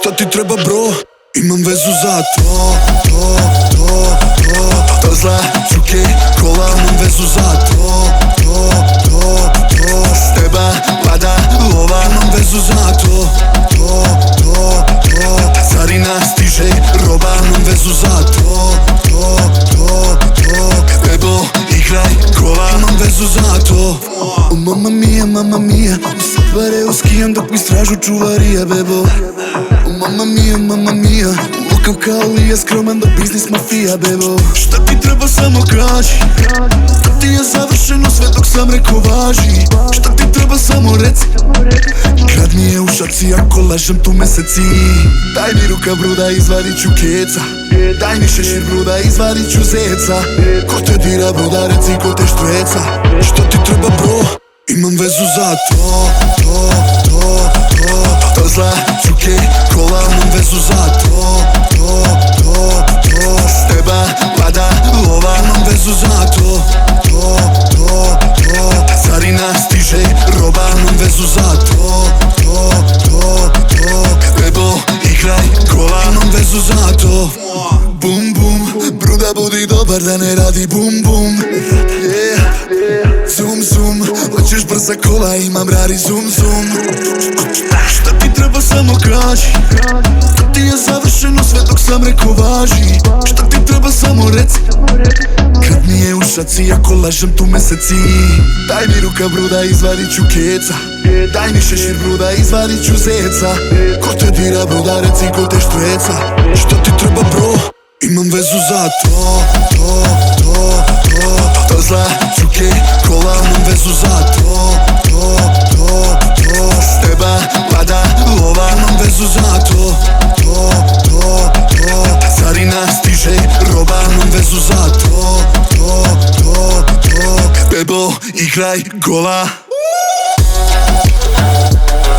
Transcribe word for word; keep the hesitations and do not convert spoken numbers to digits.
Šta ti treba bro? Imam vezu za to, to, to, to Tazla, čuke, kola, imam vezu za to, to, to, to S teba pada lova, imam vezu za to, to, to, to Carina stiže roba, imam vezu za to, to, to, to Bebo, igraj kola, imam vezu za to. O mama mia, mama mia, sad bare uskijam dok mi stražu čuvarija, bebo. O mama mia, mama mia, lokav kao lija, skroman do biznis mafija, bebo. Šta ti treba samo kaži, to ti je završeno sve dok sam rekao važi. Šta ti treba samo reci, kad mi je u šaci ako lažem tu meseci. Daj mi ruka bruda, izvadit ću keca, daj mi šešir bruda, izvadit ću zeca. Ko te dira bruda, reci ko te štreca. Šta ti treba bro? Imam vezu za to, to, to, to Tazla, čuke, kola, imam vezu za to, to, to, to S teba pada lova, imam vezu za to, to, to, to Carina stiže roba, imam vezu za to, to, to, to Bebo, igraj kola, imam vezu za to. Bum bum, bruda budi dobar da ne radi bum bum, yeah. Zoom zoom, hoćeš brza kola, imam rari zoom zoom. Šta ti treba samo kaži, to ti je završeno sve dok sam rekao važi. Šta ti treba samo reci, kad mi je u šaci ako lažem tu meseci. Daj mi ruka bruda, izvadit ću keca, daj mi šešir bruda, izvadit ću zeca. Ko te dira bruda, reci ko te štreca. Šta ti treba bro? Imam vezu za to, to, to, to Tazla, čuke, kola, imam vezu za to, to, to, to S teba pada lova, imam vezu za to, to, to, to Carina stiže roba, imam vezu za to, to, to, to Bebo, igraj gola.